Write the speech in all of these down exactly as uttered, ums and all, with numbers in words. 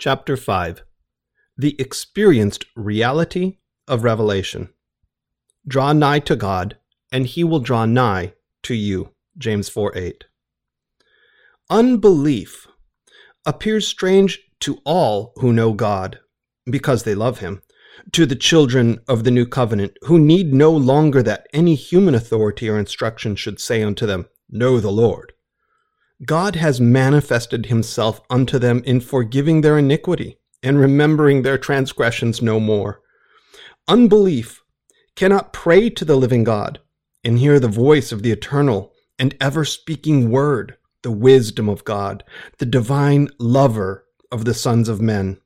Chapter five. The Experienced Reality of Revelation. Draw nigh to God, and he will draw nigh to you. James four eight. Unbelief appears strange to all who know God, because they love him, to the children of the new covenant, who need no longer that any human authority or instruction should say unto them, Know the Lord. God has manifested himself unto them in forgiving their iniquity and remembering their transgressions no more. Unbelief cannot pray to the living God and hear the voice of the eternal and ever-speaking word, the wisdom of God, the divine lover of the sons of men.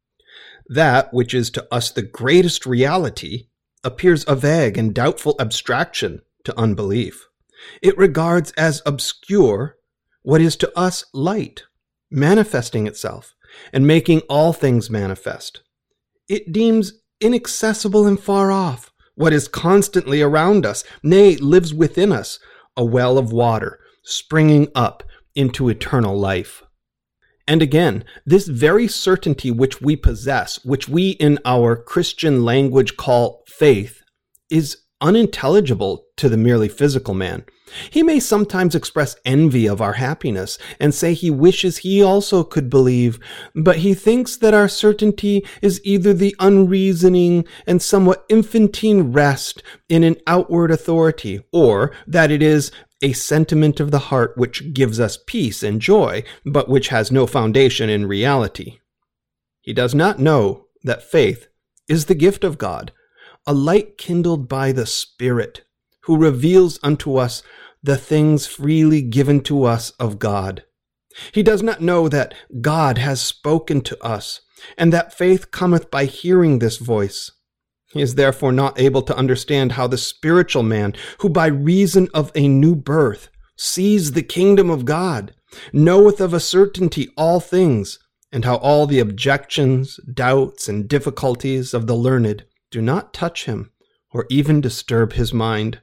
That which is to us the greatest reality appears a vague and doubtful abstraction to unbelief. It regards as obscure what is to us light, manifesting itself and making all things manifest. It deems inaccessible and far off what is constantly around us, nay, lives within us, a well of water springing up into eternal life. And again, this very certainty which we possess, which we in our Christian language call faith, is unintelligible to the merely physical man. He may sometimes express envy of our happiness and say he wishes he also could believe, but he thinks that our certainty is either the unreasoning and somewhat infantine rest in an outward authority, or that it is a sentiment of the heart which gives us peace and joy, but which has no foundation in reality. He does not know that faith is the gift of God, a light kindled by the Spirit, who reveals unto us the things freely given to us of God. He does not know that God has spoken to us, and that faith cometh by hearing this voice. He is therefore not able to understand how the spiritual man, who by reason of a new birth sees the kingdom of God, knoweth of a certainty all things, and how all the objections, doubts, and difficulties of the learned do not touch him or even disturb his mind.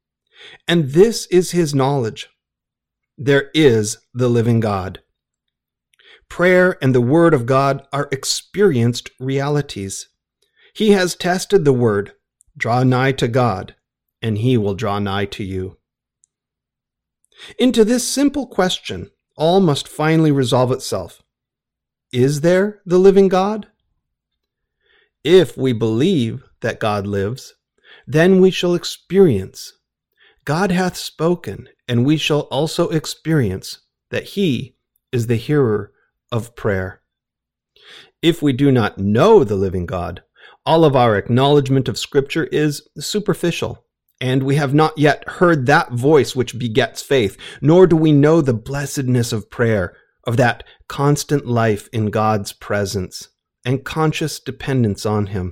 And this is his knowledge. There is the living God. Prayer and the Word of God are experienced realities. He has tested the word, draw nigh to God, and he will draw nigh to you. Into this simple question, all must finally resolve itself. Is there the living God? If we believe that God lives, then we shall experience. God hath spoken, and we shall also experience that he is the hearer of prayer. If we do not know the living God, all of our acknowledgement of Scripture is superficial, and we have not yet heard that voice which begets faith, nor do we know the blessedness of prayer, of that constant life in God's presence and conscious dependence on him.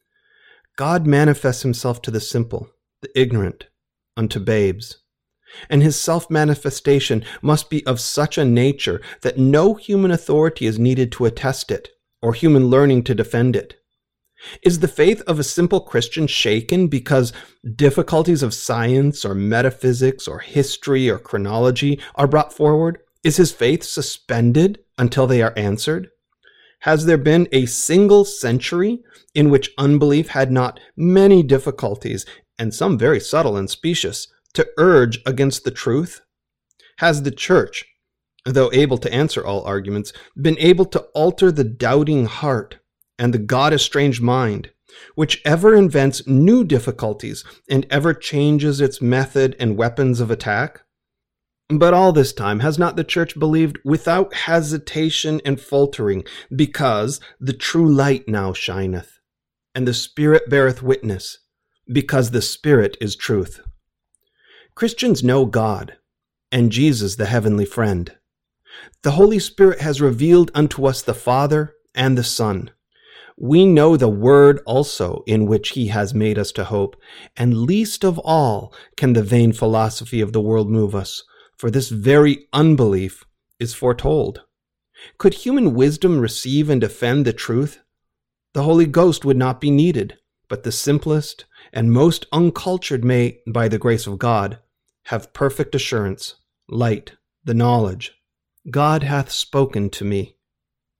God manifests himself to the simple, the ignorant, unto babes, and his self-manifestation must be of such a nature that no human authority is needed to attest it, or human learning to defend it. Is the faith of a simple Christian shaken because difficulties of science or metaphysics or history or chronology are brought forward? Is his faith suspended until they are answered? Has there been a single century in which unbelief had not many difficulties, and some very subtle and specious, to urge against the truth? Has the church, though able to answer all arguments, been able to alter the doubting heart and the God-estranged mind, which ever invents new difficulties and ever changes its method and weapons of attack? But all this time has not the church believed without hesitation and faltering, because the true light now shineth, and the Spirit beareth witness, because the Spirit is truth. Christians know God, and Jesus the heavenly friend. The Holy Spirit has revealed unto us the Father and the Son. We know the Word also, in which he has made us to hope, and least of all can the vain philosophy of the world move us, for this very unbelief is foretold. Could human wisdom receive and defend the truth? The Holy Ghost would not be needed, but the simplest and most uncultured may, by the grace of God, have perfect assurance, light, the knowledge, God hath spoken to me.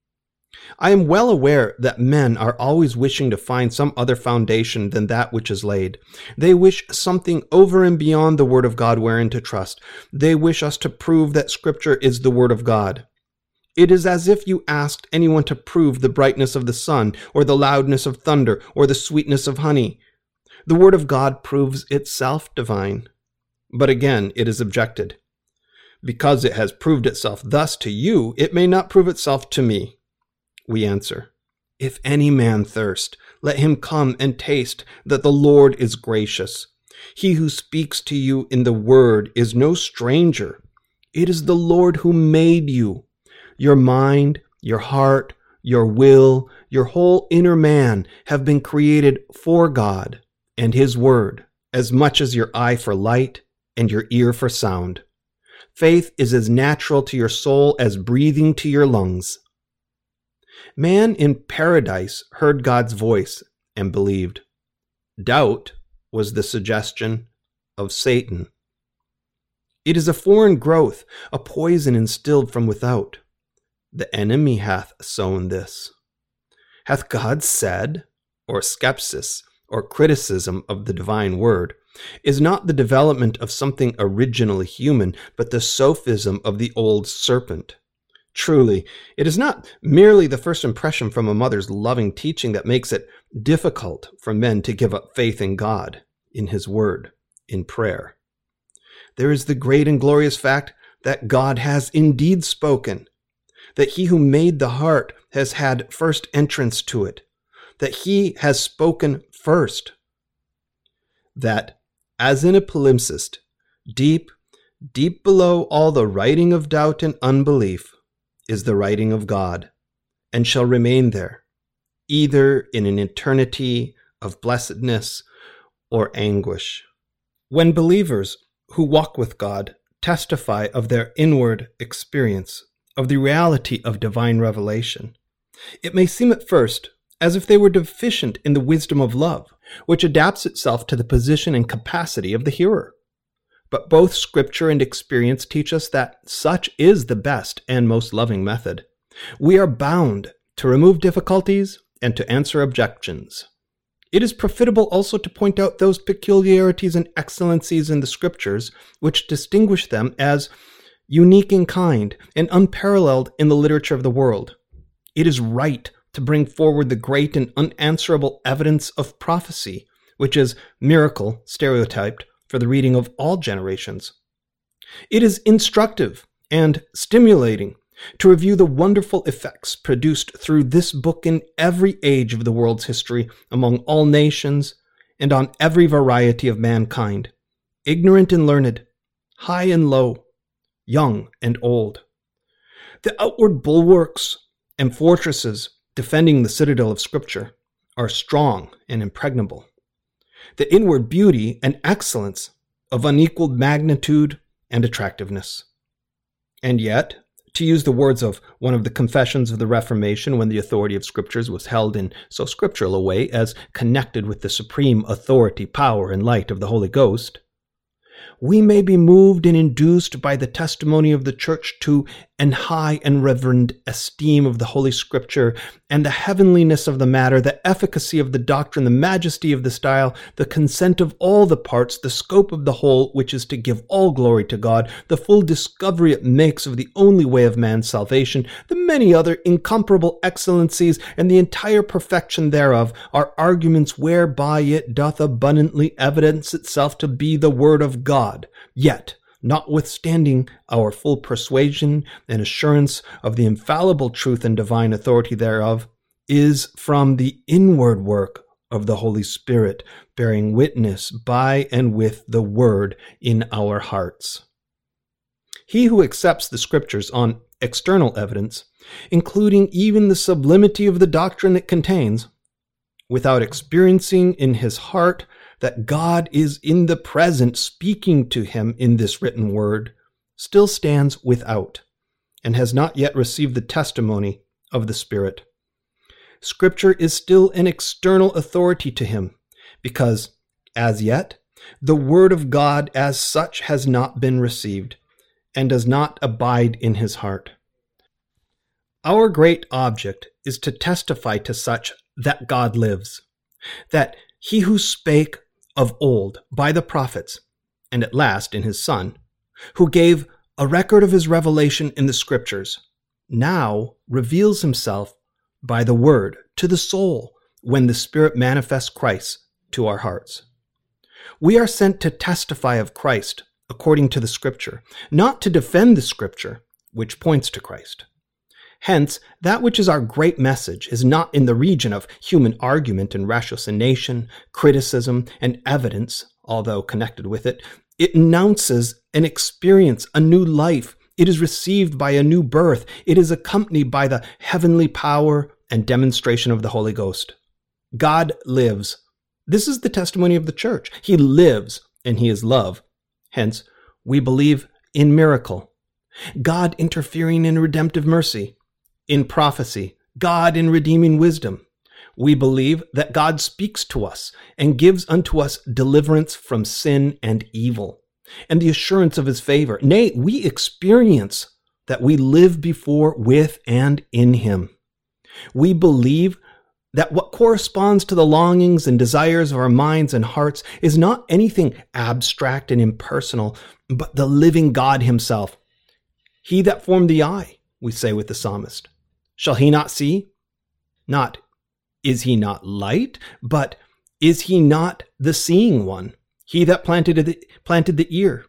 I am well aware that men are always wishing to find some other foundation than that which is laid. They wish something over and beyond the Word of God wherein to trust. They wish us to prove that Scripture is the Word of God. It is as if you asked anyone to prove the brightness of the sun, or the loudness of thunder, or the sweetness of honey. The Word of God proves itself divine. But again, it is objected, because it has proved itself thus to you, it may not prove itself to me. We answer, if any man thirst, let him come and taste that the Lord is gracious. He who speaks to you in the word is no stranger. It is the Lord who made you. Your mind, your heart, your will, your whole inner man have been created for God and his word, as much as your eye for light and your ear for sound. Faith is as natural to your soul as breathing to your lungs. Man in paradise heard God's voice and believed. Doubt was the suggestion of Satan. It is a foreign growth, a poison instilled from without. The enemy hath sown this. Hath God said, or skepsis, or criticism of the divine word, is not the development of something originally human, but the sophism of the old serpent. Truly, it is not merely the first impression from a mother's loving teaching that makes it difficult for men to give up faith in God, in his word, in prayer. There is the great and glorious fact that God has indeed spoken, that he who made the heart has had first entrance to it, that he has spoken first, that, as in a palimpsest, deep, deep below all the writing of doubt and unbelief, is the writing of God, and shall remain there, either in an eternity of blessedness or anguish. When believers who walk with God testify of their inward experience, of the reality of divine revelation, it may seem at first as if they were deficient in the wisdom of love, which adapts itself to the position and capacity of the hearer. But both Scripture and experience teach us that such is the best and most loving method. We are bound to remove difficulties and to answer objections. It is profitable also to point out those peculiarities and excellencies in the Scriptures which distinguish them as unique in kind and unparalleled in the literature of the world. It is right to bring forward the great and unanswerable evidence of prophecy, which is miracle stereotyped for the reading of all generations. It is instructive and stimulating to review the wonderful effects produced through this book in every age of the world's history, among all nations, and on every variety of mankind, ignorant and learned, high and low, young and old. The outward bulwarks and fortresses defending the citadel of Scripture are strong and impregnable. The inward beauty and excellence of unequaled magnitude and attractiveness. And yet, to use the words of one of the confessions of the Reformation when the authority of Scriptures was held in so scriptural a way as connected with the supreme authority, power, and light of the Holy Ghost, we may be moved and induced by the testimony of the Church to an high and reverend esteem of the Holy Scripture and the heavenliness of the matter, the efficacy of the doctrine, the majesty of the style, the consent of all the parts, the scope of the whole, which is to give all glory to God, the full discovery it makes of the only way of man's salvation, the many other incomparable excellencies, and the entire perfection thereof, are arguments whereby it doth abundantly evidence itself to be the Word of God. Yet, notwithstanding our full persuasion and assurance of the infallible truth and divine authority thereof, is from the inward work of the Holy Spirit, bearing witness by and with the Word in our hearts. He who accepts the Scriptures on external evidence, including even the sublimity of the doctrine it contains, without experiencing in his heart that God is in the present speaking to him in this written word, still stands without, and has not yet received the testimony of the Spirit. Scripture is still an external authority to him, because, as yet, the Word of God as such has not been received, and does not abide in his heart. Our great object is to testify to such that God lives, that he who spake of old by the prophets, and at last in his Son, who gave a record of his revelation in the Scriptures, now reveals himself by the Word to the soul when the Spirit manifests Christ to our hearts. We are sent to testify of Christ according to the Scripture, not to defend the Scripture, which points to Christ. Hence, that which is our great message is not in the region of human argument and ratiocination, criticism, and evidence, although connected with it. It announces an experience, a new life. It is received by a new birth. It is accompanied by the heavenly power and demonstration of the Holy Ghost. God lives. This is the testimony of the church. He lives, and he is love. Hence, we believe in miracle, God interfering in redemptive mercy, in prophecy, God in redeeming wisdom. We believe that God speaks to us and gives unto us deliverance from sin and evil, and the assurance of his favor. Nay, we experience that we live before, with, and in him. We believe that what corresponds to the longings and desires of our minds and hearts is not anything abstract and impersonal, but the living God himself. He that formed the eye, we say with the psalmist, shall he not see? Not, is he not light? But, is he not the seeing one? He that planted the, planted the ear.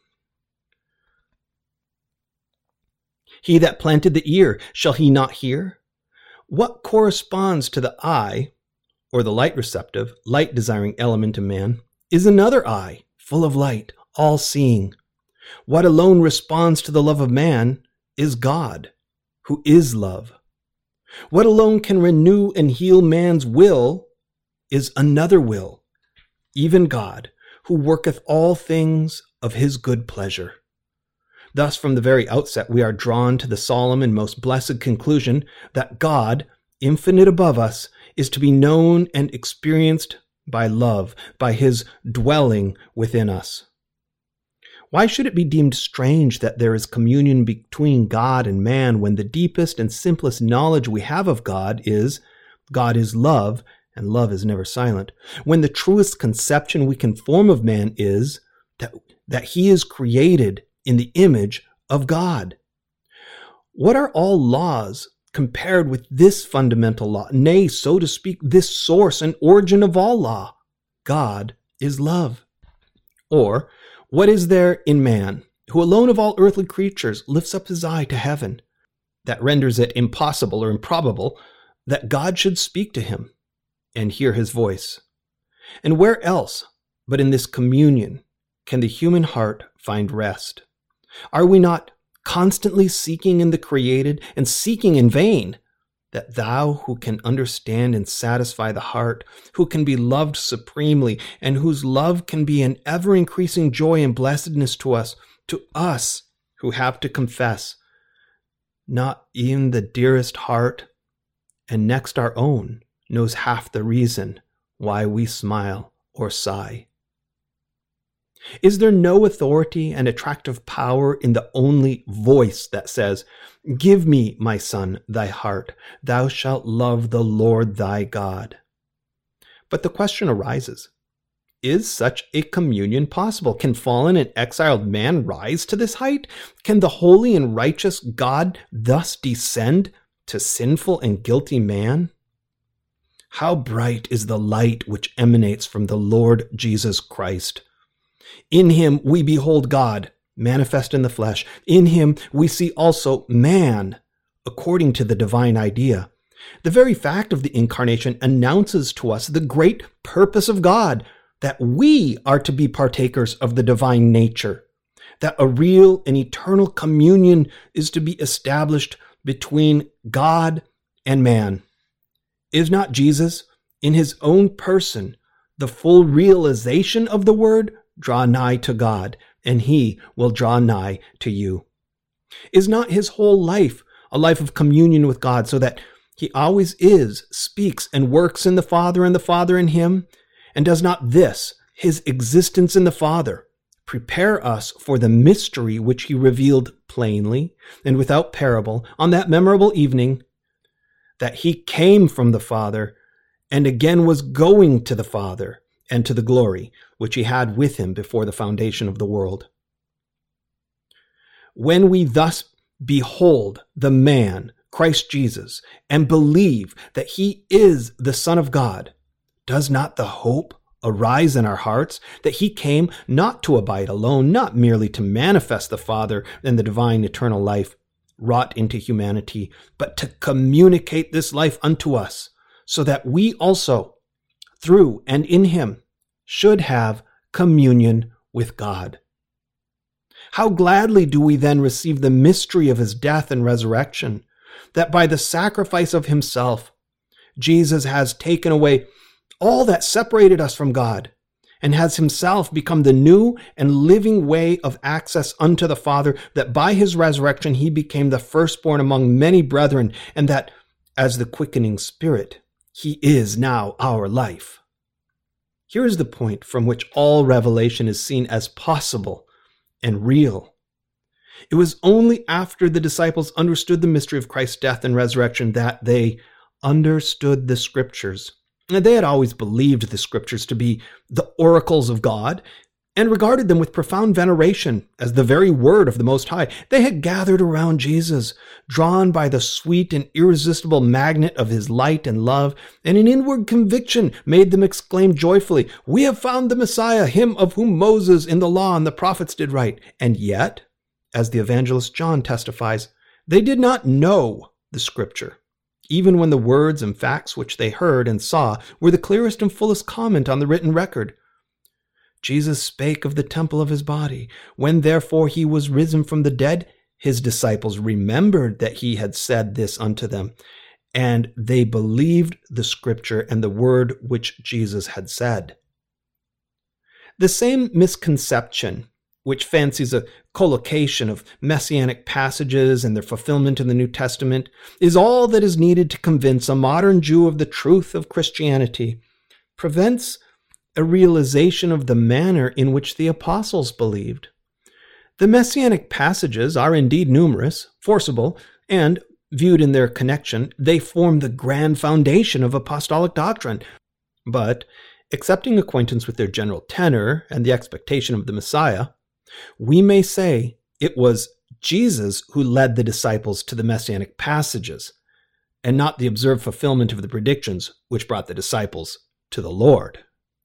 He that planted the ear, shall he not hear? What corresponds to the eye, or the light receptive, light desiring element in man, is another eye, full of light, all seeing. What alone responds to the love of man is God, who is love. What alone can renew and heal man's will is another will, even God, who worketh all things of his good pleasure. Thus, from the very outset, we are drawn to the solemn and most blessed conclusion that God, infinite above us, is to be known and experienced by love, by his dwelling within us. Why should it be deemed strange that there is communion between God and man when the deepest and simplest knowledge we have of God is God is love, and love is never silent, when the truest conception we can form of man is that, that he is created in the image of God? What are all laws compared with this fundamental law? Nay, so to speak, this source and origin of all law. God is love. Or, what is there in man, who alone of all earthly creatures lifts up his eye to heaven, that renders it impossible or improbable that God should speak to him and hear his voice? And where else but in this communion can the human heart find rest? Are we not constantly seeking in the created, and seeking in vain, that thou who can understand and satisfy the heart, who can be loved supremely, and whose love can be an ever-increasing joy and blessedness to us, to us who have to confess, not even the dearest heart, and next our own, knows half the reason why we smile or sigh? Is there no authority and attractive power in the only voice that says, "Give me, my son, thy heart, thou shalt love the Lord thy God"? But the question arises, is such a communion possible? Can fallen and exiled man rise to this height? Can the holy and righteous God thus descend to sinful and guilty man? How bright is the light which emanates from the Lord Jesus Christ! In him we behold God, manifest in the flesh. In him we see also man, according to the divine idea. The very fact of the incarnation announces to us the great purpose of God, that we are to be partakers of the divine nature, that a real and eternal communion is to be established between God and man. Is not Jesus, in his own person, the full realization of the word, "Draw nigh to God, and he will draw nigh to you"? Is not his whole life a life of communion with God, so that he always is, speaks, and works in the Father, and the Father in him? And does not this, his existence in the Father, prepare us for the mystery which he revealed plainly and without parable on that memorable evening, that he came from the Father and again was going to the Father and to the glory which he had with him before the foundation of the world. When we thus behold the man, Christ Jesus, and believe that he is the Son of God, does not the hope arise in our hearts that he came not to abide alone, not merely to manifest the Father and the divine eternal life wrought into humanity, but to communicate this life unto us, so that we also, through and in him, should have communion with God? How gladly do we then receive the mystery of his death and resurrection, that by the sacrifice of himself, Jesus has taken away all that separated us from God, and has himself become the new and living way of access unto the Father, that by his resurrection he became the firstborn among many brethren, and that as the quickening Spirit, he is now our life. Here is the point from which all revelation is seen as possible and real. It was only after the disciples understood the mystery of Christ's death and resurrection that they understood the Scriptures. And they had always believed the Scriptures to be the oracles of God and regarded them with profound veneration as the very word of the Most High. They had gathered around Jesus, drawn by the sweet and irresistible magnet of his light and love, and an inward conviction made them exclaim joyfully, "We have found the Messiah, him of whom Moses in the law and the prophets did write." And yet, as the evangelist John testifies, they did not know the Scripture, even when the words and facts which they heard and saw were the clearest and fullest comment on the written record. Jesus spake of the temple of his body. When therefore he was risen from the dead, his disciples remembered that he had said this unto them, and they believed the Scripture and the word which Jesus had said. The same misconception, which fancies a collocation of messianic passages and their fulfillment in the New Testament, is all that is needed to convince a modern Jew of the truth of Christianity, prevents a realization of the manner in which the apostles believed. The messianic passages are indeed numerous, forcible, and, viewed in their connection, they form the grand foundation of apostolic doctrine. But, accepting acquaintance with their general tenor and the expectation of the Messiah, we may say it was Jesus who led the disciples to the messianic passages, and not the observed fulfillment of the predictions which brought the disciples to the Lord.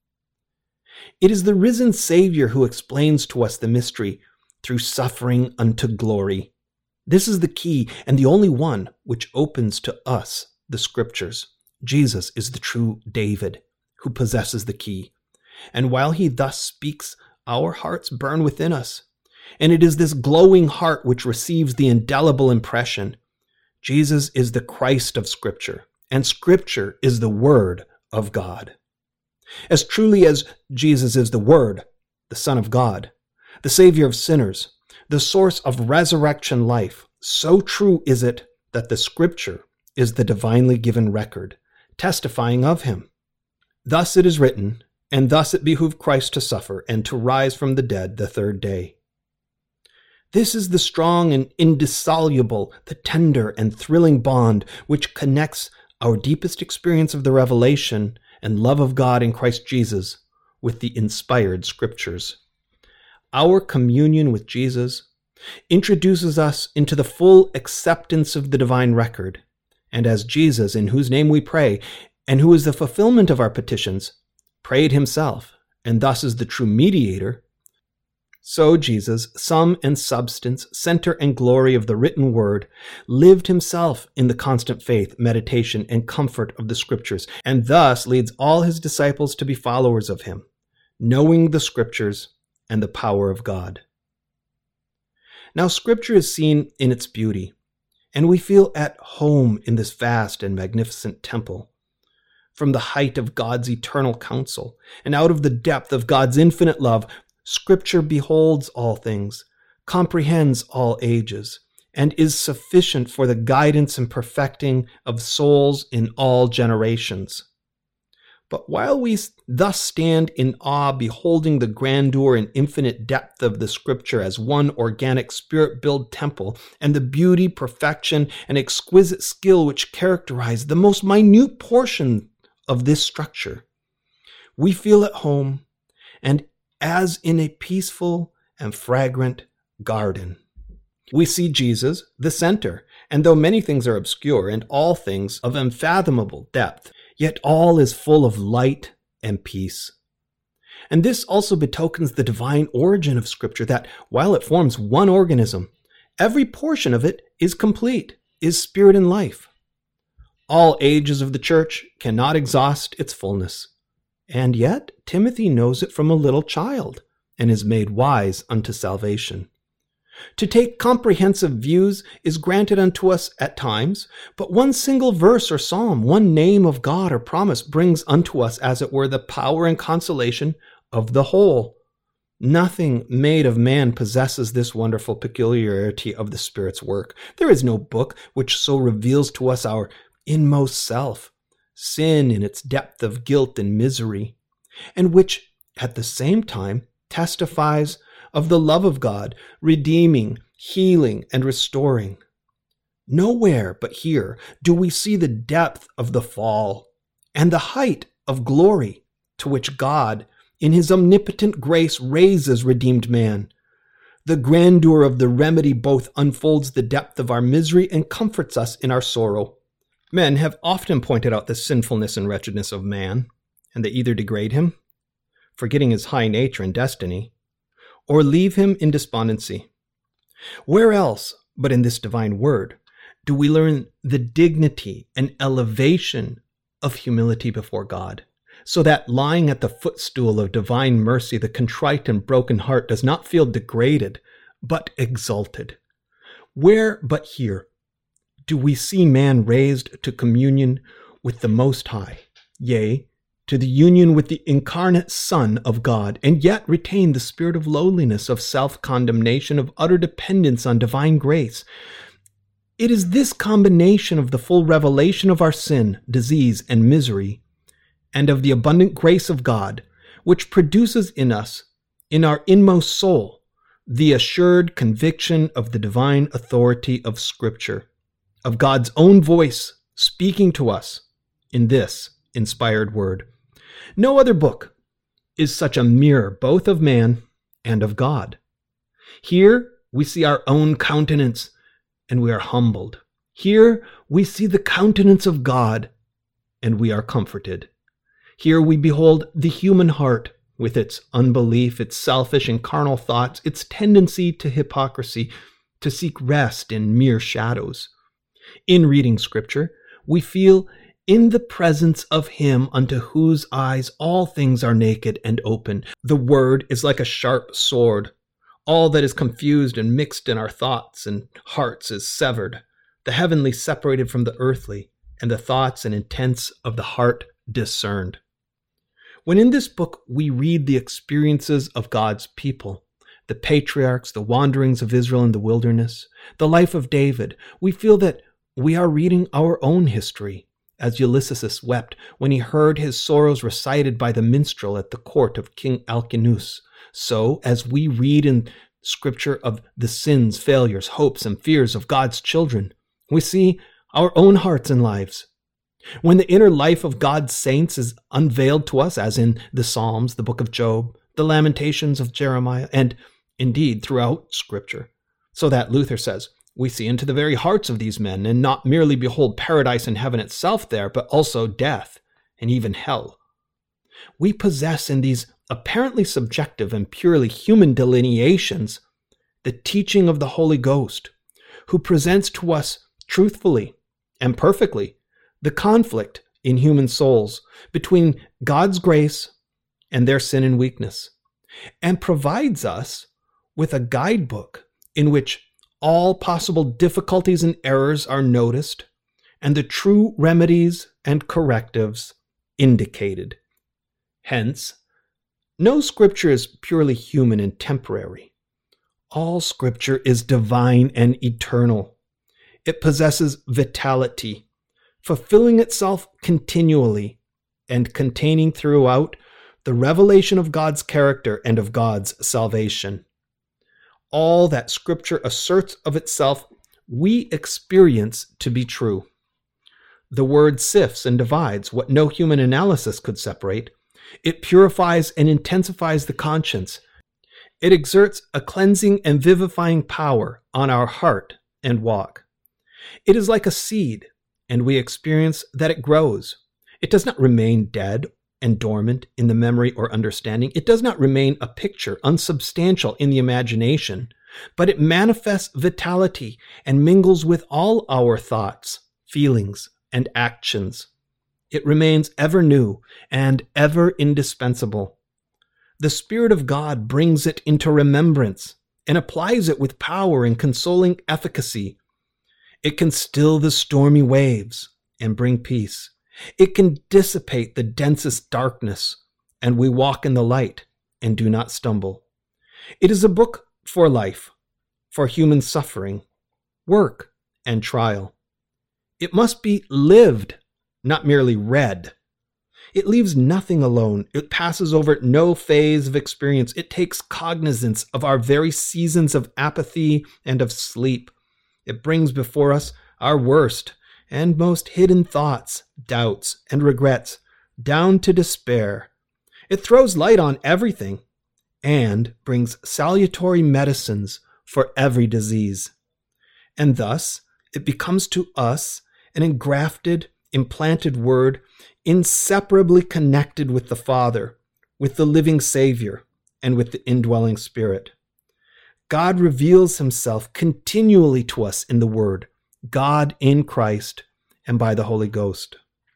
It is the risen Savior who explains to us the mystery through suffering unto glory. This is the key and the only one which opens to us the Scriptures. Jesus is the true David who possesses the key. And while he thus speaks, our hearts burn within us. And it is this glowing heart which receives the indelible impression. Jesus is the Christ of Scripture, and Scripture is the Word of God. As truly as Jesus is the Word, the Son of God, the Savior of sinners, the source of resurrection life, so true is it that the Scripture is the divinely given record, testifying of him. Thus it is written, and thus it behooved Christ to suffer and to rise from the dead the third day. This is the strong and indissoluble, the tender and thrilling bond which connects our deepest experience of the revelation and love of God in Christ Jesus with the inspired Scriptures. Our communion with Jesus introduces us into the full acceptance of the divine record, and as Jesus, in whose name we pray, and who is the fulfillment of our petitions, prayed himself, and thus is the true mediator, so Jesus, sum and substance, center and glory of the written word, lived himself in the constant faith, meditation, and comfort of the Scriptures, and thus leads all his disciples to be followers of him, knowing the Scriptures and the power of God. Now, Scripture is seen in its beauty, and we feel at home in this vast and magnificent temple. From the height of God's eternal counsel, and out of the depth of God's infinite love, Scripture beholds all things, comprehends all ages, and is sufficient for the guidance and perfecting of souls in all generations. But while we thus stand in awe, beholding the grandeur and infinite depth of the Scripture as one organic spirit-built temple, and the beauty, perfection, and exquisite skill which characterize the most minute portion of this structure, we feel at home and as in a peaceful and fragrant garden. We see Jesus, the center, and though many things are obscure and all things of unfathomable depth, yet all is full of light and peace. And this also betokens the divine origin of Scripture, that while it forms one organism, every portion of it is complete, is spirit and life. All ages of the church cannot exhaust its fullness, and yet Timothy knows it from a little child and is made wise unto salvation. To take comprehensive views is granted unto us at times, but one single verse or psalm, one name of God or promise brings unto us, as it were, the power and consolation of the whole. Nothing made of man possesses this wonderful peculiarity of the Spirit's work. There is no book which so reveals to us our inmost self, sin in its depth of guilt and misery, and which at the same time testifies of the love of God, redeeming, healing, and restoring. Nowhere but here do we see the depth of the fall and the height of glory to which God, in his omnipotent grace, raises redeemed man. The grandeur of the remedy both unfolds the depth of our misery and comforts us in our sorrow. Men have often pointed out the sinfulness and wretchedness of man, and they either degrade him, forgetting his high nature and destiny, or leave him in despondency. Where else but in this divine word do we learn the dignity and elevation of humility before God, so that lying at the footstool of divine mercy, the contrite and broken heart does not feel degraded, but exalted? Where but here do we see man raised to communion with the Most High, yea, to the union with the incarnate Son of God, and yet retain the spirit of lowliness, of self-condemnation, of utter dependence on divine grace? It is this combination of the full revelation of our sin, disease, and misery, and of the abundant grace of God, which produces in us, in our inmost soul, the assured conviction of the divine authority of Scripture, of God's own voice speaking to us in this inspired word. No other book is such a mirror both of man and of God. Here we see our own countenance, and we are humbled. Here we see the countenance of God, and we are comforted. Here we behold the human heart with its unbelief, its selfish and carnal thoughts, its tendency to hypocrisy, to seek rest in mere shadows. In reading Scripture, we feel in the presence of him unto whose eyes all things are naked and open. The word is like a sharp sword. All that is confused and mixed in our thoughts and hearts is severed, the heavenly separated from the earthly, and the thoughts and intents of the heart discerned. When in this book we read the experiences of God's people, the patriarchs, the wanderings of Israel in the wilderness, the life of David, we feel that we are reading our own history, as Ulysses wept when he heard his sorrows recited by the minstrel at the court of King Alcinous. So, as we read in Scripture of the sins, failures, hopes, and fears of God's children, we see our own hearts and lives. When the inner life of God's saints is unveiled to us, as in the Psalms, the book of Job, the Lamentations of Jeremiah, and indeed throughout Scripture, so that Luther says, we see into the very hearts of these men, and not merely behold paradise and heaven itself there, but also death and even hell. We possess in these apparently subjective and purely human delineations the teaching of the Holy Ghost, who presents to us truthfully and perfectly the conflict in human souls between God's grace and their sin and weakness, and provides us with a guidebook in which all possible difficulties and errors are noticed, and the true remedies and correctives indicated. Hence, no Scripture is purely human and temporary. All Scripture is divine and eternal. It possesses vitality, fulfilling itself continually, and containing throughout the revelation of God's character and of God's salvation. All that Scripture asserts of itself, we experience to be true. The Word sifts and divides what no human analysis could separate. It purifies and intensifies the conscience. It exerts a cleansing and vivifying power on our heart and walk. It is like a seed, and we experience that it grows. It does not remain dead and dormant in the memory or understanding. It does not remain a picture, unsubstantial in the imagination, but it manifests vitality and mingles with all our thoughts, feelings, and actions. It remains ever new and ever indispensable. The Spirit of God brings it into remembrance and applies it with power and consoling efficacy. It can still the stormy waves and bring peace. It can dissipate the densest darkness, and we walk in the light and do not stumble. It is a book for life, for human suffering, work, and trial. It must be lived, not merely read. It leaves nothing alone. It passes over no phase of experience. It takes cognizance of our very seasons of apathy and of sleep. It brings before us our worst and most hidden thoughts, doubts, and regrets, down to despair. It throws light on everything and brings salutary medicines for every disease. And thus, it becomes to us an engrafted, implanted word, inseparably connected with the Father, with the living Savior, and with the indwelling Spirit. God reveals himself continually to us in the Word, God in Christ, and by the Holy Ghost.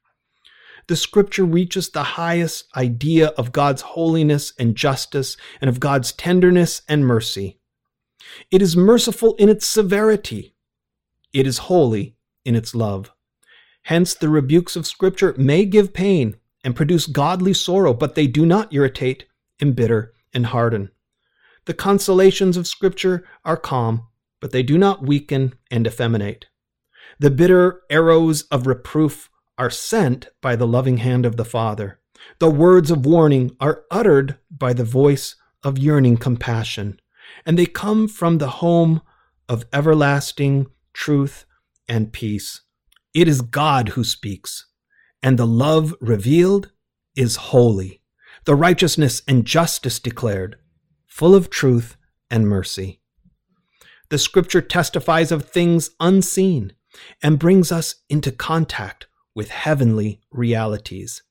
The Scripture reaches the highest idea of God's holiness and justice and of God's tenderness and mercy. It is merciful in its severity. It is holy in its love. Hence, the rebukes of Scripture may give pain and produce godly sorrow, but they do not irritate, embitter, and harden. The consolations of Scripture are calm, but they do not weaken and effeminate. The bitter arrows of reproof are sent by the loving hand of the Father. The words of warning are uttered by the voice of yearning compassion, and they come from the home of everlasting truth and peace. It is God who speaks, and the love revealed is holy, the righteousness and justice declared, full of truth and mercy. The Scripture testifies of things unseen and brings us into contact with heavenly realities.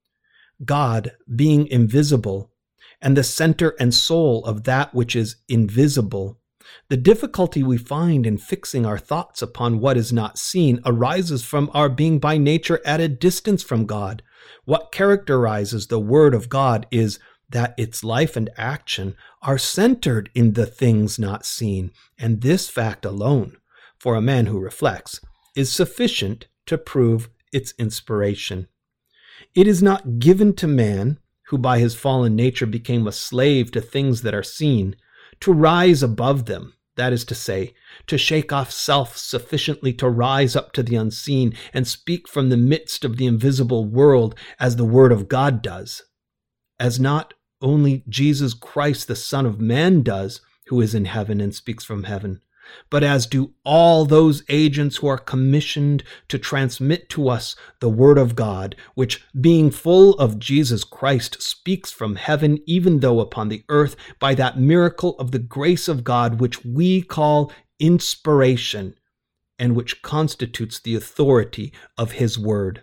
God, being invisible and the center and soul of that which is invisible, the difficulty we find in fixing our thoughts upon what is not seen arises from our being by nature at a distance from God. What characterizes the Word of God is that its life and action are centered in the things not seen, and this fact alone, for a man who reflects, is sufficient to prove its inspiration. It is not given to man, who by his fallen nature became a slave to things that are seen, to rise above them, that is to say, to shake off self sufficiently to rise up to the unseen and speak from the midst of the invisible world as the Word of God does, as not only Jesus Christ, the Son of Man, does, who is in heaven and speaks from heaven, but as do all those agents who are commissioned to transmit to us the Word of God, which, being full of Jesus Christ, speaks from heaven, even though upon the earth, by that miracle of the grace of God, which we call inspiration, and which constitutes the authority of His Word.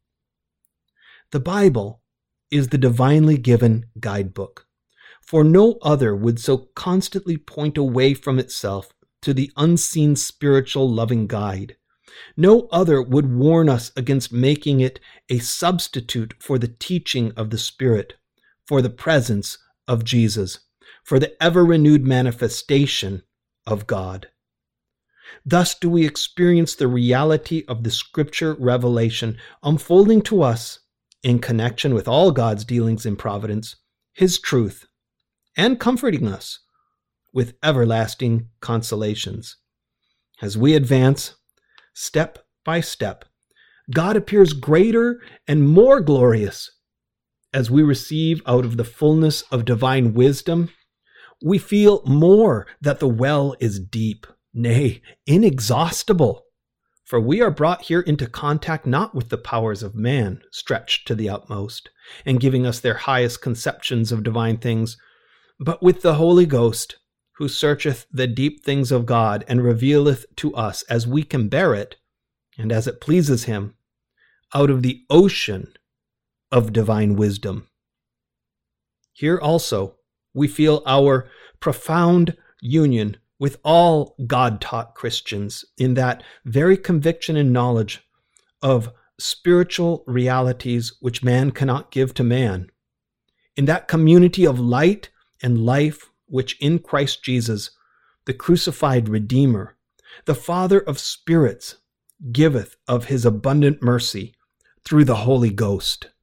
The Bible is the divinely given guidebook, for no other would so constantly point away from itself to the unseen spiritual loving guide. No other would warn us against making it a substitute for the teaching of the Spirit, for the presence of Jesus, for the ever-renewed manifestation of God. Thus do we experience the reality of the Scripture revelation unfolding to us in connection with all God's dealings in providence, His truth, and comforting us with everlasting consolations. As we advance, step by step, God appears greater and more glorious. As we receive out of the fullness of divine wisdom, we feel more that the well is deep, nay, inexhaustible. For we are brought here into contact not with the powers of man, stretched to the utmost, and giving us their highest conceptions of divine things, but with the Holy Ghost, who searcheth the deep things of God, and revealeth to us as we can bear it, and as it pleases him, out of the ocean of divine wisdom. Here also we feel our profound union with all God-taught Christians in that very conviction and knowledge of spiritual realities which man cannot give to man, in that community of light and life which in Christ Jesus, the crucified Redeemer, the Father of spirits, giveth of his abundant mercy through the Holy Ghost.